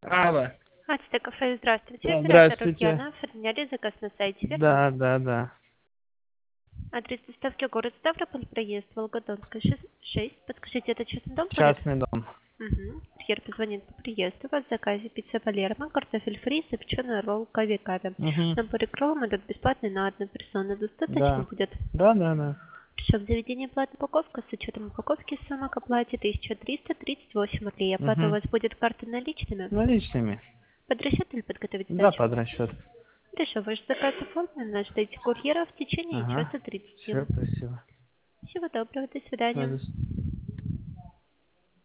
Алло. Ацтек кафе, здравствуйте. Да, Оператор здравствуйте. Ульяна. Оформляли заказ на сайте, верно? Да, да, да. Адрес доставки город Ставрополь, проезд Волгодонская, 6. Подскажите, это частный дом будет? Частный дом. Угу. Курьер позвонит по приезду. У вас в заказе пицца Палермо, картофель фри, запеченный ролл кави-кави. Угу. Набор кроллом идут бесплатный на одну персону. Достаточно Да. будет? Да, да, да. Все, в заведении платная упаковка с учетом упаковки сумма к оплате 1338 рублей. Оплата у Угу. вас будет картой наличными. Наличными. Под расчет или подготовить Да, сдачу? под расчет. Хорошо, ваш заказ оформлен. Ждите курьера в течение Ага. часа 30. Все, спасибо. Всего доброго, до свидания. Ладно.